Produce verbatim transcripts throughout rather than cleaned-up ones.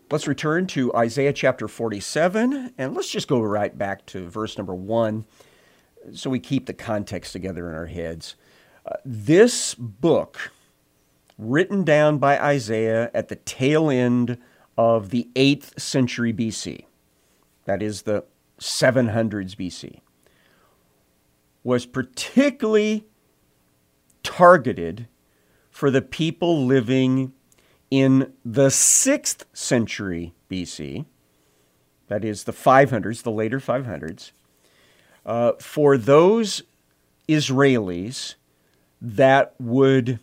Let's return to Isaiah chapter forty-seven, and let's just go right back to verse number one so we keep the context together in our heads. Uh, this book, written down by Isaiah at the tail end of the eighth century B C, that is the seven hundreds B C, was particularly targeted for the people living in the sixth century B C, that is the five hundreds, the later five hundreds, uh, for those Israelis that would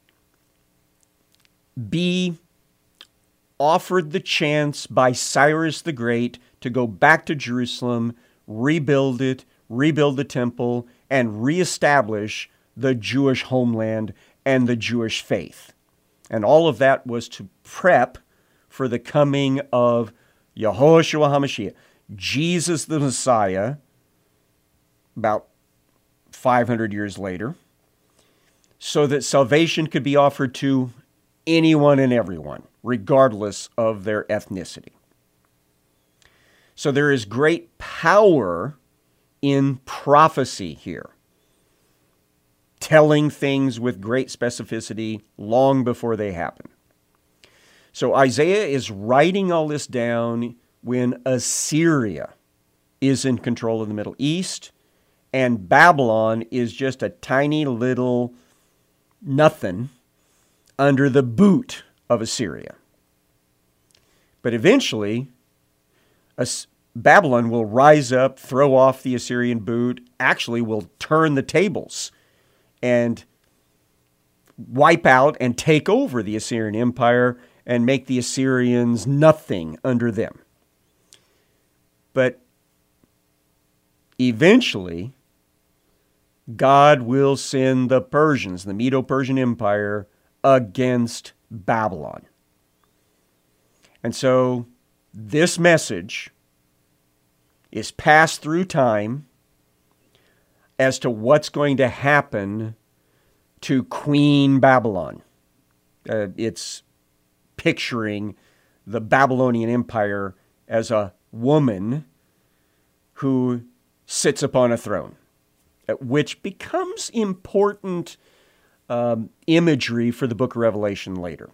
be offered the chance by Cyrus the Great to go back to Jerusalem, rebuild it, rebuild the temple, and reestablish the Jewish homeland and the Jewish faith. And all of that was to prep for the coming of Yehoshua HaMashiach, Jesus the Messiah, about five hundred years later, so that salvation could be offered to anyone and everyone, regardless of their ethnicity. So there is great power in prophecy here, telling things with great specificity long before they happen. So Isaiah is writing all this down when Assyria is in control of the Middle East, and Babylon is just a tiny little nothing under the boot of Assyria. But eventually, As- Babylon will rise up, throw off the Assyrian boot, actually will turn the tables and wipe out and take over the Assyrian Empire and make the Assyrians nothing under them. But eventually, God will send the Persians, the Medo-Persian Empire, against Babylon. And so this message is passed through time as to what's going to happen to Queen Babylon. Uh, it's picturing the Babylonian Empire as a woman who sits upon a throne, which becomes important um, imagery for the book of Revelation later.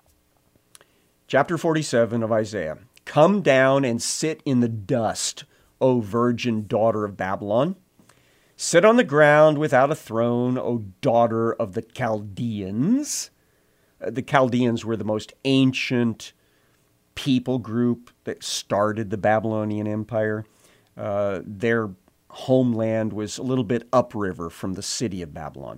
Chapter forty-seven of Isaiah. Come down and sit in the dust, O virgin daughter of Babylon. Sit on the ground without a throne, O daughter of the Chaldeans. The Chaldeans were the most ancient people group that started the Babylonian Empire. Uh, their homeland was a little bit upriver from the city of Babylon.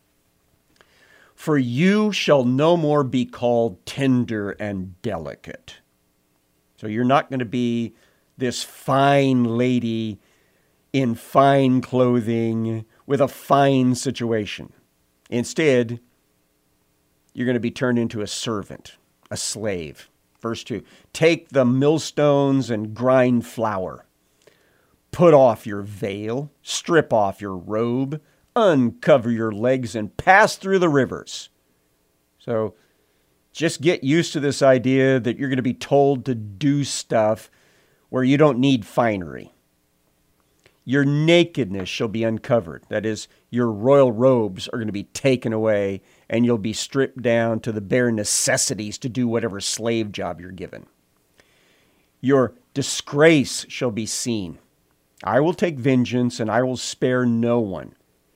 For you shall no more be called tender and delicate. So you're not going to be this fine lady in fine clothing with a fine situation. Instead, you're going to be turned into a servant, a slave. Verse two, take the millstones and grind flour. Put off your veil, strip off your robe, uncover your legs, and pass through the rivers. So just get used to this idea that you're going to be told to do stuff where you don't need finery. Your nakedness shall be uncovered. That is, your royal robes are going to be taken away, and you'll be stripped down to the bare necessities to do whatever slave job you're given. Your disgrace shall be seen. I will take vengeance, and I will spare no one.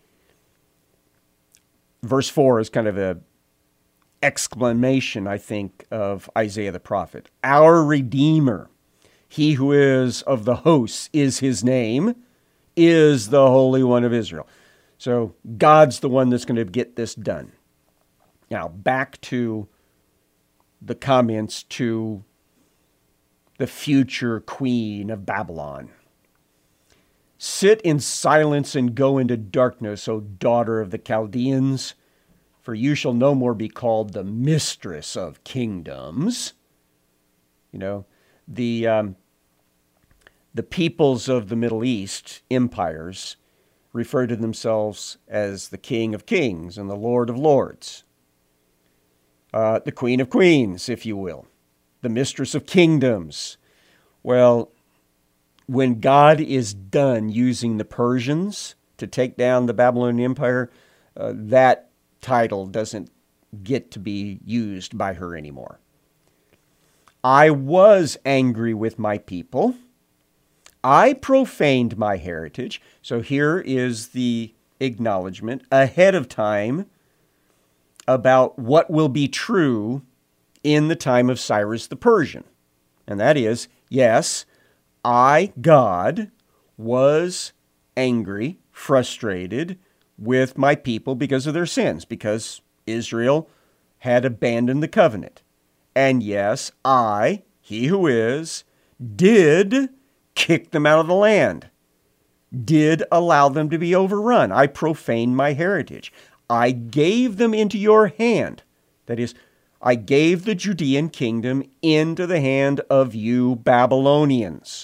Verse four is kind of an exclamation, I think, of Isaiah the prophet. Our Redeemer, he who is of the hosts is his name, is the Holy One of Israel. So God's the one that's going to get this done. Now, back to the comments to the future queen of Babylon. Sit in silence and go into darkness, O daughter of the Chaldeans, for you shall no more be called the mistress of kingdoms. You know, the um, the peoples of the Middle East, empires, refer to themselves as the King of Kings and the Lord of Lords. Uh, the Queen of Queens, if you will. the mistress of kingdoms. Well, when God is done using the Persians to take down the Babylonian Empire, uh, that title doesn't get to be used by her anymore. I was angry with my people. I profaned my heritage. So here is the acknowledgement ahead of time about what will be true in the time of Cyrus the Persian. And that is, yes, I, God, was angry, frustrated with my people because of their sins, because Israel had abandoned the covenant. And yes, I, he who is, did kick them out of the land, did allow them to be overrun. I profaned my heritage. I gave them into your hand. That is, I gave the Judean kingdom into the hand of you Babylonians.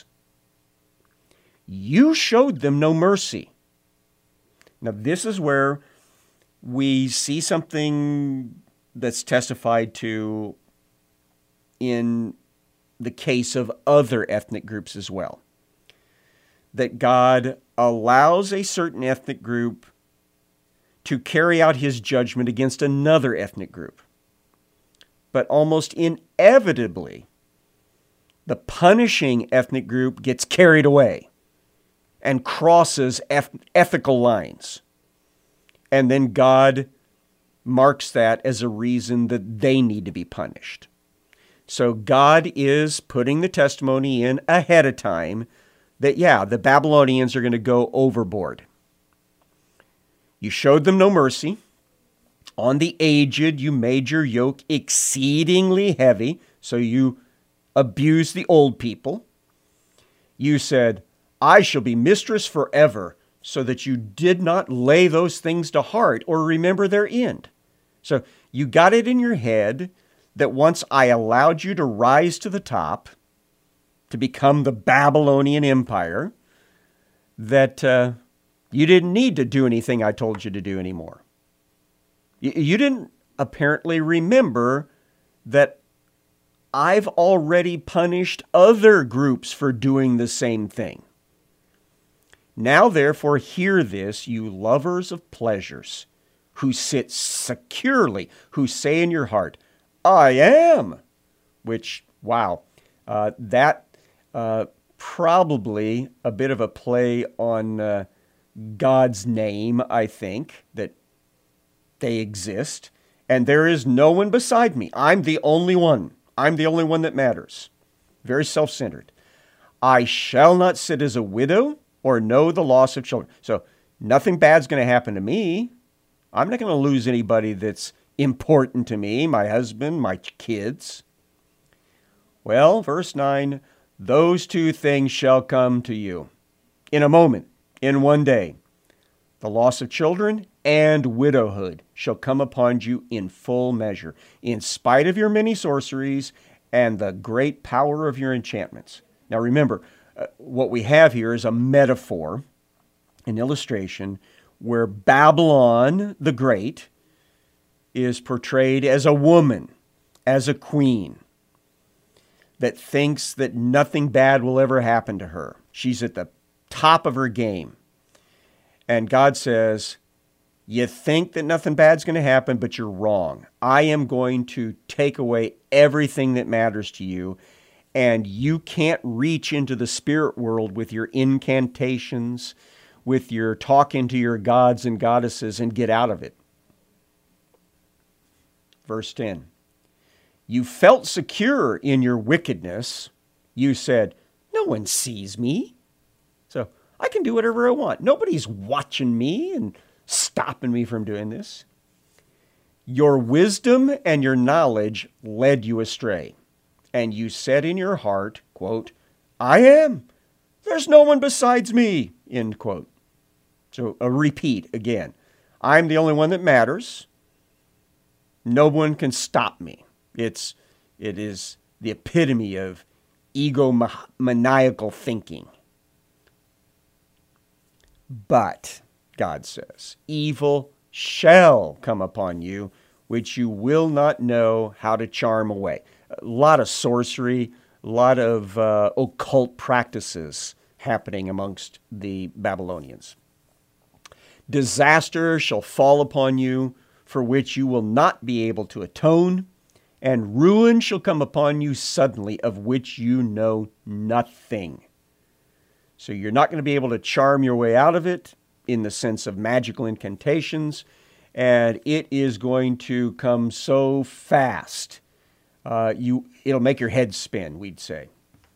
You showed them no mercy. Now, this is where we see something that's testified to in the case of other ethnic groups as well. That God allows a certain ethnic group to carry out his judgment against another ethnic group. But almost inevitably, the punishing ethnic group gets carried away and crosses eth- ethical lines. And then God marks that as a reason that they need to be punished. So God is putting the testimony in ahead of time that, yeah, the Babylonians are going to go overboard. You showed them no mercy. On the aged, you made your yoke exceedingly heavy, so you abused the old people. You said, I shall be mistress forever, so that you did not lay those things to heart or remember their end. So you got it in your head that once I allowed you to rise to the top, to become the Babylonian Empire, that uh, you didn't need to do anything I told you to do anymore. You, you didn't apparently remember that I've already punished other groups for doing the same thing. Now, therefore, hear this, you lovers of pleasures, who sit securely, who say in your heart, I am, which, wow, uh, that uh, probably a bit of a play on uh, God's name, I think, that they exist, and there is no one beside me. I'm the only one. I'm the only one that matters. Very self-centered. I shall not sit as a widow or know the loss of children. So nothing bad's going to happen to me. I'm not going to lose anybody that's important to me, my husband, my kids. Well, verse nine, those two things shall come to you in a moment, in one day. The loss of children and widowhood shall come upon you in full measure, in spite of your many sorceries and the great power of your enchantments. Now remember, uh, what we have here is a metaphor, an illustration, where Babylon the Great is portrayed as a woman, as a queen, that thinks that nothing bad will ever happen to her. She's at the top of her game. And God says, you think that nothing bad's going to happen, but you're wrong. I am going to take away everything that matters to you, and you can't reach into the spirit world with your incantations, with your talking to your gods and goddesses and get out of it. Verse ten, you felt secure in your wickedness. You said, no one sees me, so I can do whatever I want. Nobody's watching me and stopping me from doing this. Your wisdom and your knowledge led you astray, and you said in your heart, quote, I am. There's no one besides me, end quote. So a repeat again. I'm the only one that matters. No one can stop me. It's, it is the epitome of egomaniacal thinking. But, God says, evil shall come upon you, which you will not know how to charm away. a lot of sorcery, a lot of uh, occult practices happening amongst the Babylonians. Disaster shall fall upon you, for which you will not be able to atone, and ruin shall come upon you suddenly, of which you know nothing. So you're not going to be able to charm your way out of it in the sense of magical incantations, and it is going to come so fast, uh, you it'll make your head spin, we'd say.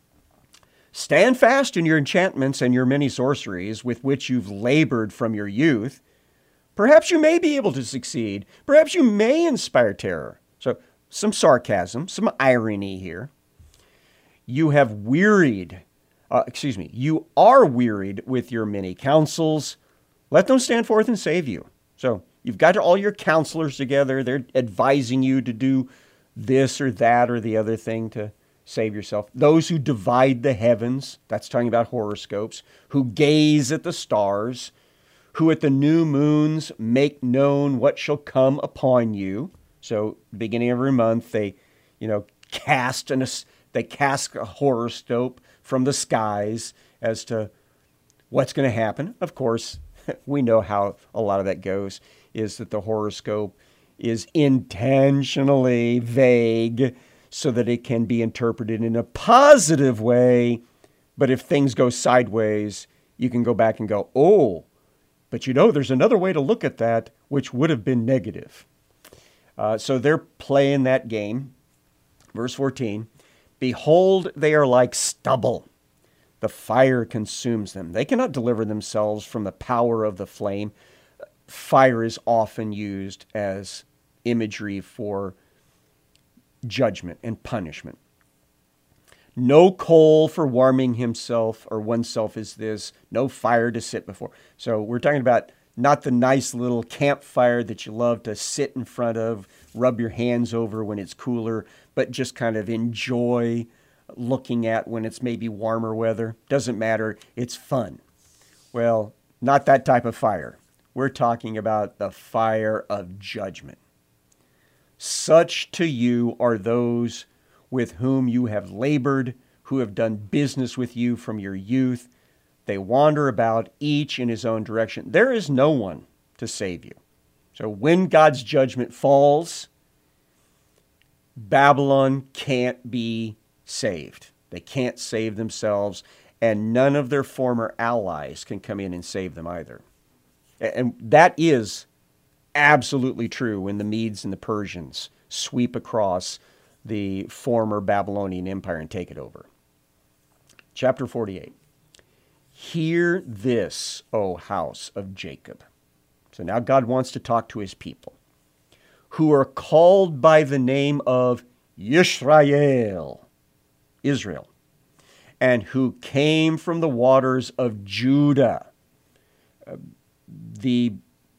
Stand fast in your enchantments and your many sorceries with which you've labored from your youth. Perhaps you may be able to succeed. Perhaps you may inspire terror. So some sarcasm, some irony here. You have wearied, uh, excuse me, you are wearied with your many counsels. Let them stand forth and save you. So you've got all your counselors together. They're advising you to do this or that or the other thing to save yourself. Those who divide the heavens, that's talking about horoscopes, who gaze at the stars, who at the new moons make known what shall come upon you. So beginning of every month, they, you know, cast an, they cast a horoscope from the skies as to what's going to happen. Of course, we know how a lot of that goes, is that the horoscope is intentionally vague so that it can be interpreted in a positive way. But if things go sideways, you can go back and go, oh, but you know, there's another way to look at that, which would have been negative. Uh, so they're playing that game. Verse fourteen, behold, they are like stubble. The fire consumes them. They cannot deliver themselves from the power of the flame. Fire is often used as imagery for judgment and punishment. No coal for warming himself or oneself is this. No fire to sit before. So we're talking about not the nice little campfire that you love to sit in front of, rub your hands over when it's cooler, but just kind of enjoy looking at when it's maybe warmer weather. Doesn't matter. It's fun. Well, not that type of fire. We're talking about the fire of judgment. Such to you are those with whom you have labored, who have done business with you from your youth. They wander about, each in his own direction. There is no one to save you. So when God's judgment falls, Babylon can't be saved. They can't save themselves, and none of their former allies can come in and save them either. And that is absolutely true when the Medes and the Persians sweep across the former Babylonian Empire and take it over. Chapter forty-eight. Hear this, O house of Jacob. So now God wants to talk to his people, who are called by the name of Yisrael, Israel, and who came from the waters of Judah. Uh, the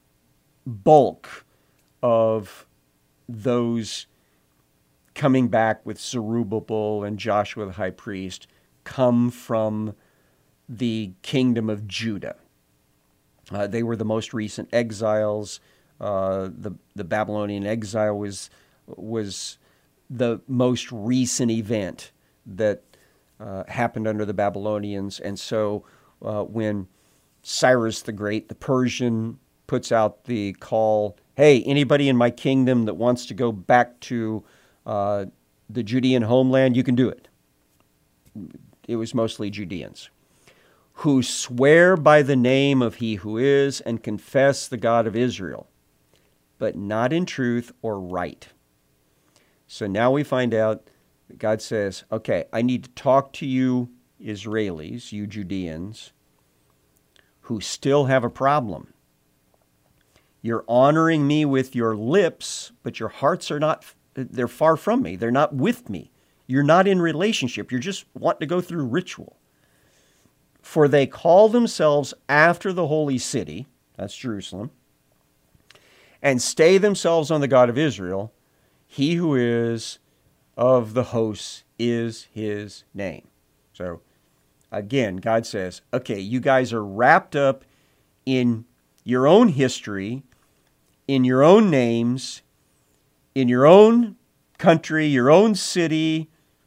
bulk of those coming back with Zerubbabel and Joshua the high priest come from the kingdom of Judah. Uh, they were the most recent exiles. Uh, the the Babylonian exile was was the most recent event that uh, happened under the Babylonians. And so uh, when Cyrus the Great, the Persian, puts out the call, hey, anybody in my kingdom that wants to go back to uh, the Judean homeland, you can do it. It was mostly Judeans, who swear by the name of he who is and confess the God of Israel, but not in truth or right. So now we find out that God says, okay, I need to talk to you Israelis, you Judeans, who still have a problem. You're honoring me with your lips, but your hearts are not, they're far from me. They're not with me. You're not in relationship. You're just wanting to go through ritual. For they call themselves after the holy city, that's Jerusalem, and stay themselves on the God of Israel. He who is of the hosts is his name. So again, God says, okay, you guys are wrapped up in your own history, in your own names, in your own country, your own city,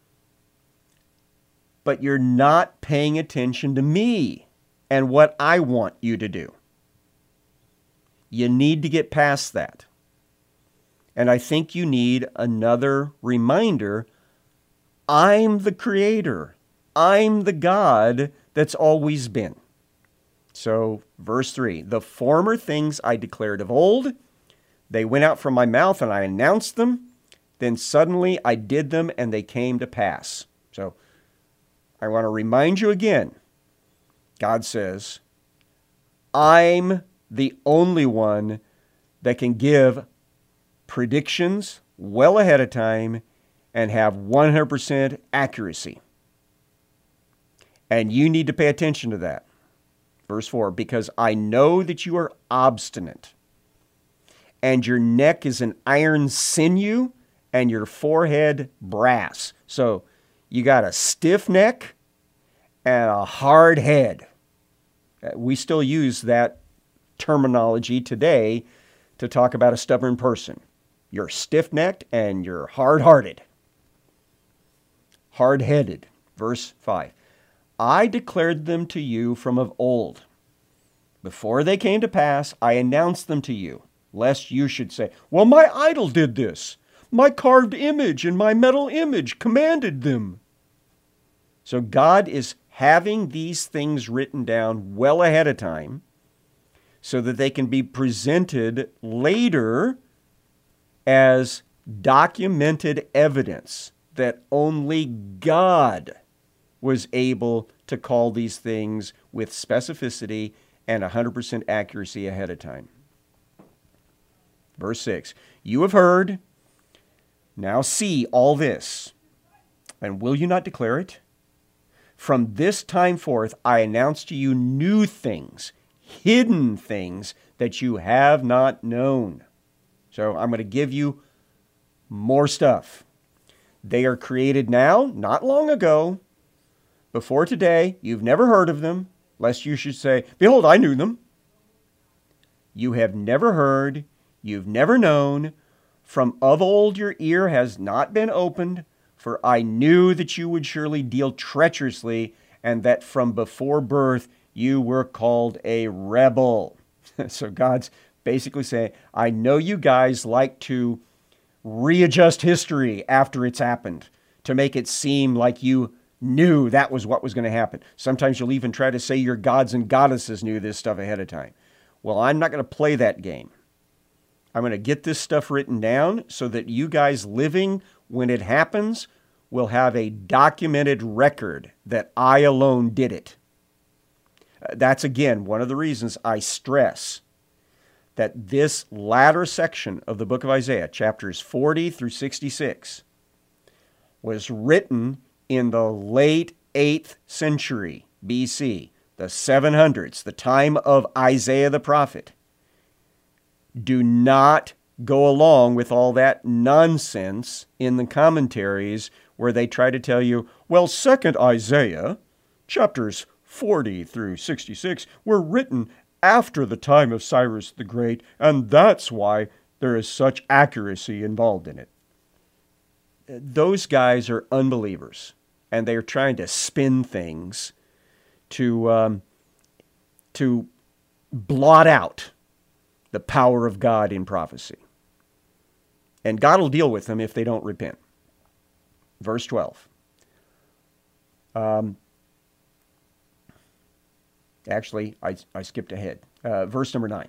but you're not paying attention to me and what I want you to do. You need to get past that. And I think you need another reminder. I'm the creator. I'm the God that's always been. So, verse three, the former things I declared of old, they went out from my mouth and I announced them. Then suddenly I did them and they came to pass. So, I want to remind you again, God says, I'm the only one that can give predictions well ahead of time and have one hundred percent accuracy. And you need to pay attention to that. Verse four, because I know that you are obstinate, and your neck is an iron sinew, and your forehead brass. So you got a stiff neck and a hard head. We still use that terminology today to talk about a stubborn person. You're stiff-necked and you're hard-hearted. Hard-headed. Verse five. I declared them to you from of old. Before they came to pass, I announced them to you, lest you should say, well, my idol did this. My carved image and my metal image commanded them. So God is having these things written down well ahead of time so that they can be presented later as documented evidence that only God was able to call these things with specificity and one hundred percent accuracy ahead of time. Verse six, you have heard, now see all this, and will you not declare it? From this time forth I announce to you new things, hidden things that you have not known. So I'm going to give you more stuff. They are created now, not long ago. Before today, you've never heard of them, lest you should say, behold, I knew them. You have never heard, you've never known. From of old your ear has not been opened, for I knew that you would surely deal treacherously, and that from before birth you were called a rebel. So God's basically saying, I know you guys like to readjust history after it's happened to make it seem like you knew that was what was going to happen. Sometimes you'll even try to say your gods and goddesses knew this stuff ahead of time. Well, I'm not going to play that game. I'm going to get this stuff written down so that you guys living when it happens will have a documented record that I alone did it. That's, again, one of the reasons I stress that this latter section of the book of Isaiah, chapters forty through sixty-six, was written in the late eighth century B C, the seven hundreds, the time of Isaiah the prophet. Do not go along with all that nonsense in the commentaries where they try to tell you, well, second Isaiah, chapters forty through sixty-six, were written after the time of Cyrus the Great, and that's why there is such accuracy involved in it. Those guys are unbelievers, and they are trying to spin things to, um, to blot out the power of God in prophecy. And God will deal with them if they don't repent. Verse twelve. Um, actually, I, I skipped ahead. Uh, verse number nine.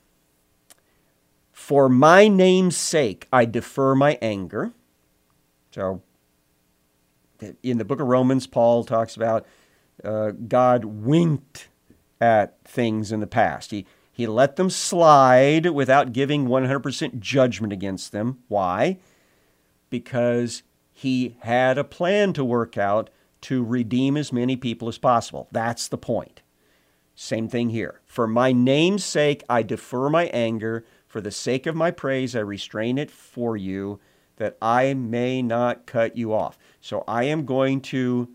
For my name's sake, I defer my anger. So, in the book of Romans, Paul talks about uh, God winked at things in the past. He, he let them slide without giving one hundred percent judgment against them. Why? Because he had a plan to work out to redeem as many people as possible. That's the point. Same thing here. For my name's sake, I defer my anger. For the sake of my praise, I restrain it for you, that I may not cut you off. So I am going to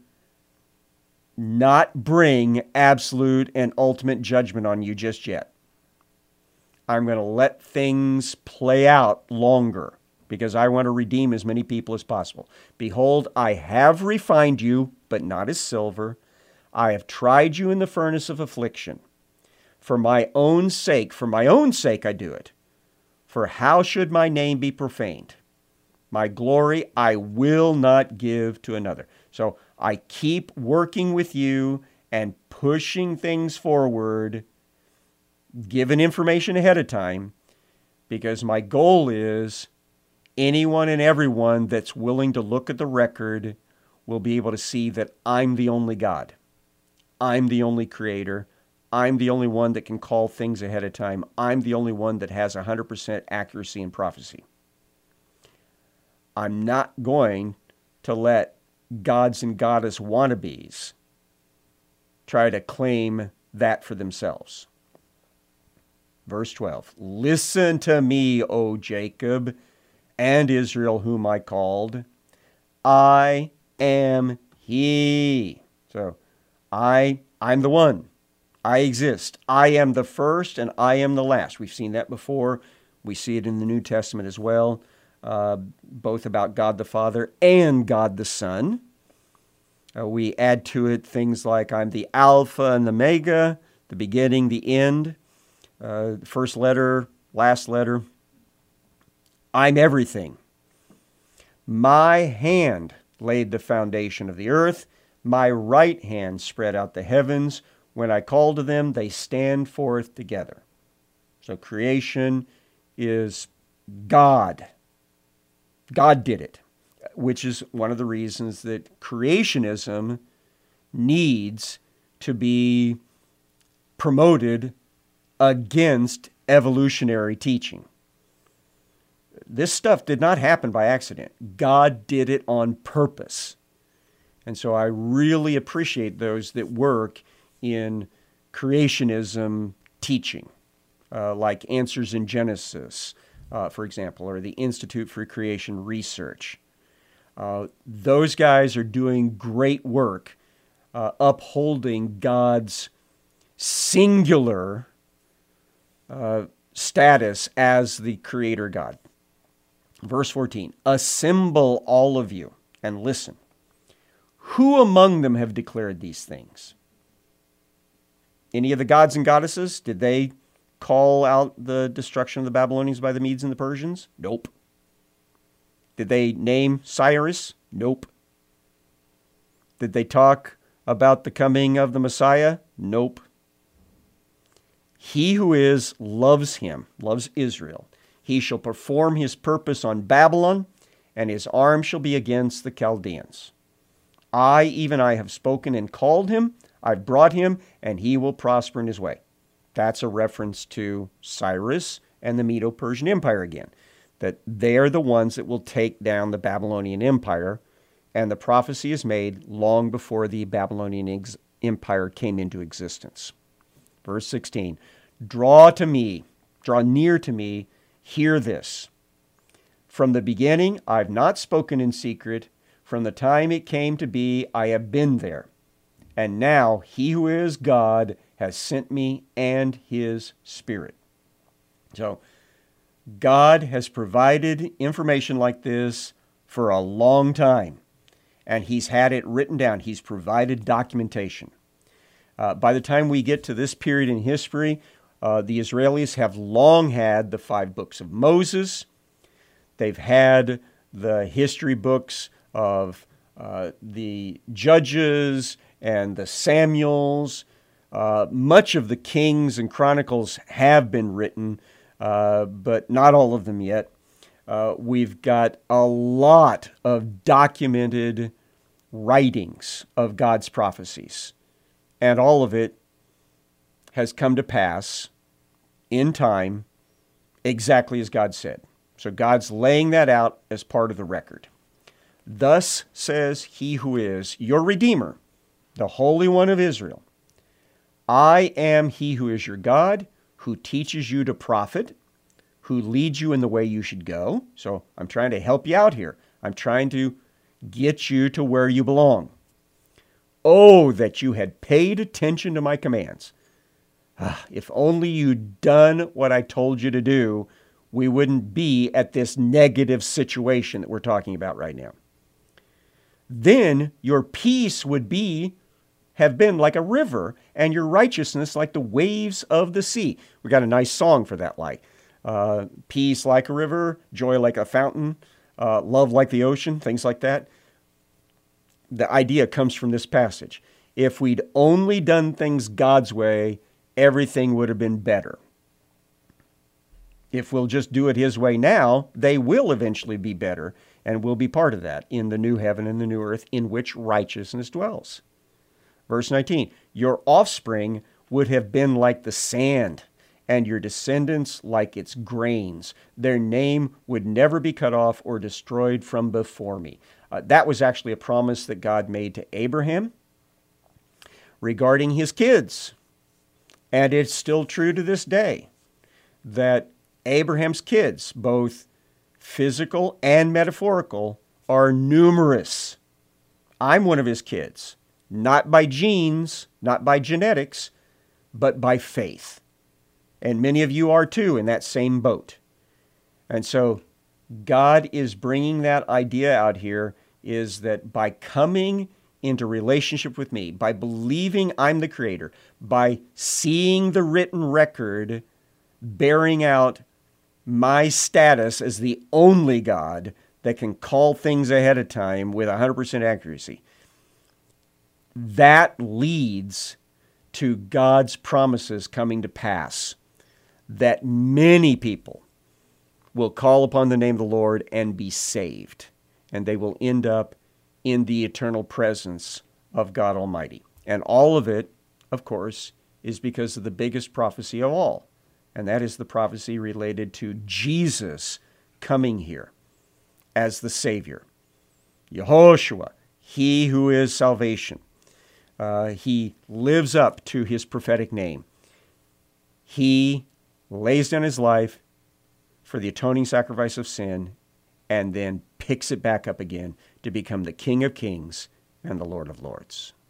not bring absolute and ultimate judgment on you just yet. I'm going to let things play out longer because I want to redeem as many people as possible. Behold, I have refined you, but not as silver. I have tried you in the furnace of affliction. For my own sake, for my own sake I do it. For how should my name be profaned? My glory I will not give to another. So I keep working with you and pushing things forward, giving information ahead of time, because my goal is anyone and everyone that's willing to look at the record will be able to see that I'm the only God. I'm the only creator. I'm the only one that can call things ahead of time. I'm the only one that has one hundred percent accuracy in prophecy. I'm not going to let gods and goddess wannabes try to claim that for themselves. Verse twelve, listen to me, O Jacob and Israel, whom I called. I am he. So I, I'm the one. I exist. I am the first and I am the last. We've seen that before. We see it in the New Testament as well, uh, both about God the Father and God the Son. Uh, we add to it things like I'm the Alpha and the Omega, the beginning, the end, uh, first letter, last letter. I'm everything. My hand laid the foundation of the earth. My right hand spread out the heavens. When I call to them, they stand forth together. So creation is God. God did it, which is one of the reasons that creationism needs to be promoted against evolutionary teaching. This stuff did not happen by accident. God did it on purpose. And so I really appreciate those that work in creationism teaching, uh, like Answers in Genesis, uh, for example, or the Institute for Creation Research. Uh, those guys are doing great work uh, upholding God's singular uh, status as the Creator God. Verse fourteen, assemble all of you and listen. Who among them have declared these things? Any of the gods and goddesses? Did they call out the destruction of the Babylonians by the Medes and the Persians? Nope. Did they name Cyrus? Nope. Did they talk about the coming of the Messiah? Nope. He who is loves him, loves Israel. He shall perform his purpose on Babylon, and his arm shall be against the Chaldeans. I, even I, have spoken and called him. I've brought him, and he will prosper in his way. That's a reference to Cyrus and the Medo-Persian Empire again, that they are the ones that will take down the Babylonian Empire, and the prophecy is made long before the Babylonian ex- Empire came into existence. Verse sixteen, draw to me, draw near to me, hear this. From the beginning, I've not spoken in secret. From the time it came to be, I have been there. And now he who is God has sent me and his Spirit. So God has provided information like this for a long time, and he's had it written down. He's provided documentation. Uh, by the time we get to this period in history, uh, the Israelis have long had the five books of Moses. They've had the history books of uh, the Judges and the Samuels. Uh, much of the Kings and Chronicles have been written, uh, but not all of them yet. Uh, we've got a lot of documented writings of God's prophecies, and all of it has come to pass in time exactly as God said. So God's laying that out as part of the record. Thus says he who is your Redeemer, the Holy One of Israel. I am he who is your God, who teaches you to profit, who leads you in the way you should go. So I'm trying to help you out here. I'm trying to get you to where you belong. Oh, that you had paid attention to my commands. Ah, if only you'd done what I told you to do we wouldn't be at this negative situation that we're talking about right now. Then your peace would be, have been like a river, and your righteousness like the waves of the sea. We got a nice song for that, like uh, peace like a river, joy like a fountain, uh, love like the ocean, things like that. The idea comes from this passage. If we'd only done things God's way, everything would have been better. If we'll just do it His way now, they will eventually be better, and we'll be part of that in the new heaven and the new earth in which righteousness dwells. Verse nineteen, your offspring would have been like the sand, and your descendants like its grains. Their name would never be cut off or destroyed from before me. Uh, that was actually a promise that God made to Abraham regarding his kids. And it's still true to this day that Abraham's kids, both physical and metaphorical, are numerous. I'm one of his kids, not by genes, not by genetics, but by faith. And many of you are too in that same boat. And so God is bringing that idea out here, is that by coming into relationship with me, by believing I'm the Creator, by seeing the written record bearing out my status as the only God that can call things ahead of time with one hundred percent accuracy, that leads to God's promises coming to pass, that many people will call upon the name of the Lord and be saved, and they will end up in the eternal presence of God Almighty. And all of it, of course, is because of the biggest prophecy of all, and that is the prophecy related to Jesus coming here as the Savior. Yehoshua, He who is salvation. Uh, he lives up to His prophetic name. He lays down His life for the atoning sacrifice of sin, and then picks it back up again to become the King of Kings and the Lord of Lords.